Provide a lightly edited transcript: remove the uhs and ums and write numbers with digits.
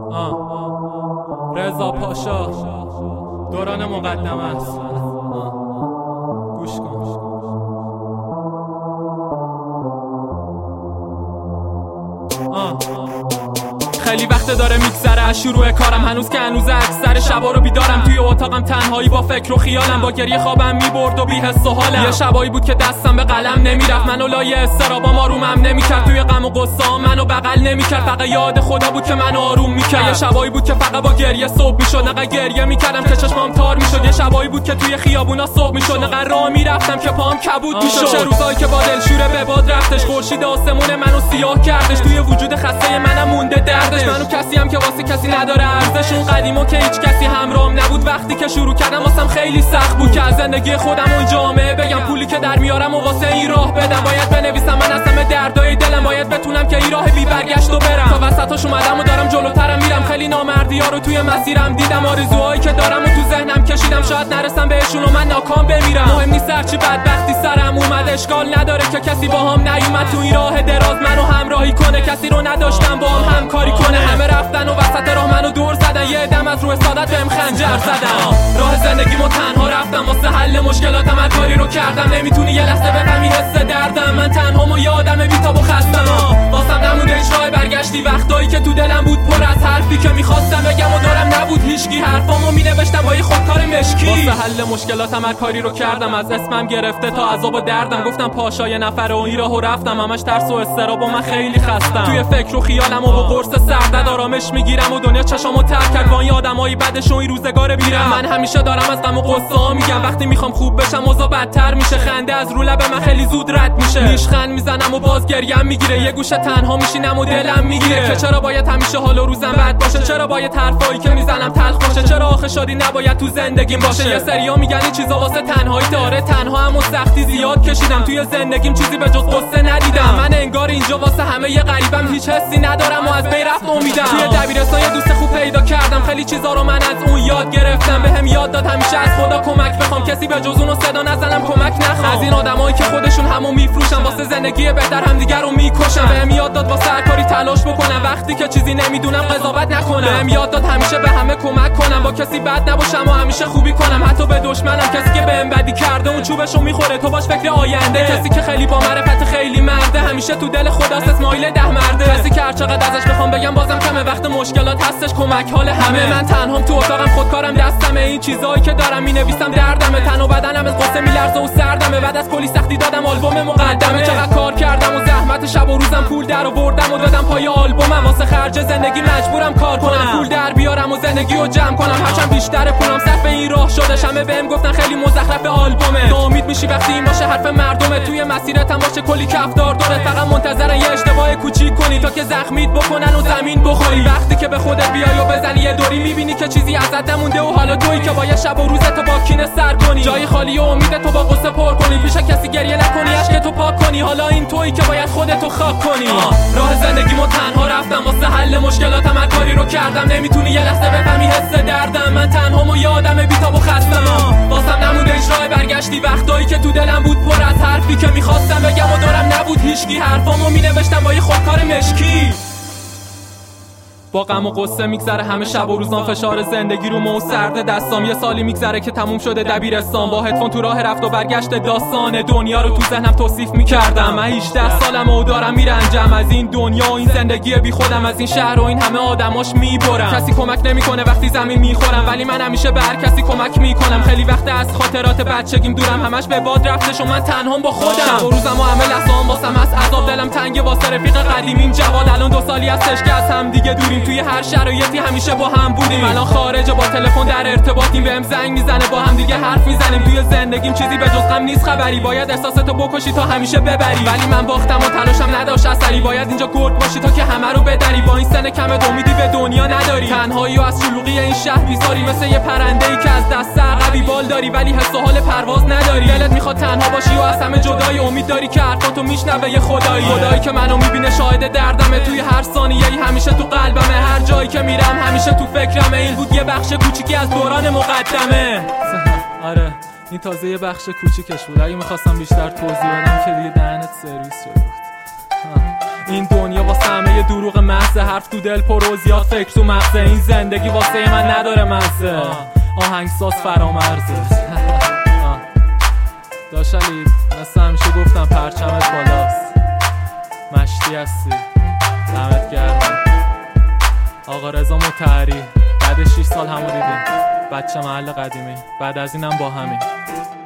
رضا پاشا دوران مقدمه است. گوش کن. خیلی وقت داره میگذره از شروع کارم، هنوز که هنوز اکثر شبا رو بیدارم. توی اتاقم تنهایی با فکر و خیالم، با گریه خوابم میبرد و بی حس و حالم. یه شبایی بود که دستم به قلم نمیرفت، منو لای استرابام آرومم نمیکرد. توی غم و غصه منو بغل نمیکرد، فقط یاد خدا بود که منو آروم میکرد. یه شبایی بود که فقط با گریه صبح میشد، نقدر گریه میکردم که چشمام تار میشد. یه شبایی بود که توی خیابونا صبح میشد، نقدر راه میرفتم که پام کبود میشد. چه روزایی که با دلشوره به باد رفتش، خورشید آسمون منو سیاه کردش. توی وجود خسته منم مونده دردش، منو کسی هم که واسه کسی نداره ارزش. اون قدیما که هیچ کسی همراهم نبود، وقتی که شروع کردم واسم خیلی سخت بود که از زندگی خودم اون جامعه بگم. پولی که در میارم و واسه این راه بدم، باید بنویسم من از همه دردای دلم، باید بتونم که این راه بی برگشت و برم. تا وسطاش اومدم و دارم جلوترم میرم، خیلی نامردی‌ها رو توی مسیرم دیدم. آرزوهایی که دارم و تو ذهنم کشیدم، شاید نرسم بهشون و من ناکام بمیرم. مهم نیست هرچی بدبختی سرم اومد، اشکال نداره که کسی باهام نیومد تو این راه دراز منو همراهی کنه. کسی رو نداشتم باهام همکاری کنه، همه رفتن و وسط راه منو دور زدن. یه دم از روی سعادت بهم خنجر زدن. راه زندگیمو تنها رفتم، واسه حل مشکلاتم هر کاری رو کردم. نمیتونی یه لحظه بفهمی حس دردم، من تنهام و یه آدم بی‌تاب و خستم. واسم نمونده هیچ راه برگشتی، وقتایی که تو دلم بود پر از حرفی که میخواستم بگم و دارم نبود هیچکی. حرفامو مینوشتم با یه خودکار مشکی. واسه حل مشکلاتم هر کاری رو کردم، از اسمم گرفته تا عذاب و دردم. گفتم پاشا یه نفر و این راهو رفتم، همش ترس و استراب و من خیلی خستم. توی فکر و خیالم و با قرص سردرد آرامش میگیرم و دنیا چشامو ترک کرد با این آدمای بعدش و این روزگار بیرم. من همیشه دارم از غم و غصه میگم، وقتی میخوام خوب بشم اوضاع بدتر میشه. خنده از رو لب من خیلی زود رد میشه، نیشخند میزنم و باز گریم میگیره. یه گوشه تنها میشینم و دلم میگیره که چرا باید همیشه حال و روزم بد باشه، چرا باید حرفایی که میزنم تلخ باشه، چرا آخه شادی نباید تو زندگیم باشه. یه سریا میگن این چیزا واسه تنهایی داره، تنها هم و سختی زیاد کشیدم. توی زندگیم چیزی به جز قصه ندیدم، من انگار اینجا واسه همه یه غریبم، هیچ حسی ندارم و از بین رفت امیدم. توی دبیرستان یه دوست خوب پیدا کردم، خیلی چیزا رو من از اون یاد گرفتم. بهم یاد داد همیشه از خدا کمک بخوام، کسی به جز اونو صدا نزنم کمک نخوام. از این آدمایی که خودشون همو میفروشن واسه زندگی بهتر همدیگه رو میکشن. بهم یاد داد واسه هر کاری تلاش بکنم، وقتی که چیزی نمیدونم قضاوت نکنم. بهم یاد داد همیشه به همه کمک کنم، با کسی بد نباشم و همیشه خوبی کنم. حتی به دشمنم، کسی که بهم بدی کرده اون چوبشو میخوره، تو باش فکر آینده. کسی که خیلی با معرفت خیلی مرده، همیشه تو دل خداست اسماعیل 10 مرده. کسی که هر چقدر ازش بخوام بگم بازم کمه، وقت مشکلات هستش کمک حال همه. من تنهام تو اتاقم، خودکارم دستمه، این چیزایی که دارم مینویسم دردمه. تن و بدنم از قصه میلرزه و سردمه، بعد از کلی سختی دادم آلبوم مقدمه. چقدر کار کردم و زحمت شب و روزم پول در آوردم و دادم پای آلبومم. واسه خرج زندگی مجبورم کار کنم، پول در بیارم و زندگیو جمع کنم. هرچند بیشتر پولم صرف این راه شده، همه بهم گفتن خیلی مزخرف آلبومه. ناامید میشی وقتی این باشه حرف مردمه، توی مسیرت هم باشه کلی کفدار داره، فقط منتظرن یه اشتباه کوچیک کنی تا که زخمیت بکنن و زمین بخوری. وقتی که به خودت بیای و بزنی یه دوری، میبینی که چیزی ازت نمونده و حالا تویی که باید شب و روزتو با کینه سر کنی. جای خالی و امیدتو با قصه پر کنی، پیش کسی گریه نکنی، اشکتو پاک کنی. حالا این تویی که باید خودتو خاک کنی. راه زندگیمو تنها رفتم، واسه حل مشکلاتم هر کاری رو کردم. نمیتونی یه لحظه بفهمی حس دردم، من تنهام و یه آدم بی‌تاب و خستم. واسم نمونده هیچ راه برگشتی، وقتایی که تو دلم بود پر از حرفی که میخواستم بگم و دارم نبود هیچکی. حرفامو مینوشتم با یه خودکار مشکی. با غم و قصه میگذره همه شب و روزان، فشار زندگی رو مو سرده دستام. یه سالی میگذره که تموم شده دبیرستان، با هدفون تو راه رفت و برگشت داستان دنیا رو تو ذهنم توصیف میکردم. من 18 سالم و دارم میرنجم از این دنیا و این زندگی بی خودم، از این شهر و این همه آدماش میبرم. کسی کمک نمیکنه وقتی زمین میخورم، ولی من همیشه به هر کسی کمک میکنم. خیلی وقت از خاطرات بچگیم دورم، همش به باد رفتش و من تنهام با خودم. شب و روزم و همه لحظه‌ام واسم از عذاب، دلم تنگه واسه رفیق قدیمیم جواد. الان 2 سالی هستش که از هم دیگه دوریم، توی هر شرایطی همیشه با هم بودیم. الان خارج با تلفن در ارتباطیم، بهم زنگ میزنه با هم دیگه حرف میزنیم. توی زندگیم چیزی به جز غم نیست خبری، باید احساساتو بکشی تا همیشه ببری. ولی من باختم و تلاشم نداشت اثری، باید اینجا گرد باشی تا که همه رو بدری. با این سن کمت امیدی به دنیا نداری، تنهایی و از شلوغی این شهر بیزاری، مثل یه پرنده‌ای که از دست عقبی بال داری ولی حس و حال پرواز نداری. دلت میخواد تنها باشی و از همه جدایی، امید داری که حرفاتو میشنوه یه خدایی که منو میبینه شاهد دردمه. توی هر ثانیه‌ای همیشه تو قلبمه، هر جایی که میرم همیشه تو فکرمه. این بود یه بخش کوچیکی از دوران مقدمه. آره این تازه یه بخش کوچیکش بود، اگه میخواستم بیشتر توضیح بدم که دیگه دهنت سرویس شده بود. این دنیا واسه همه دروغ محض، حرف تو دل پر و زیاد فکر تو مغزه. این زندگی واسه من نداره مزه، آهنگساز فرامرزه. داشلی مثل همیشه گفتم پرچمت بالاست، مشتی هستی، دمت گرم. آقا رضا مطهری بعد 6 سال همو دیدیم، بچه محل قدیمی، بعد از اینم با همین.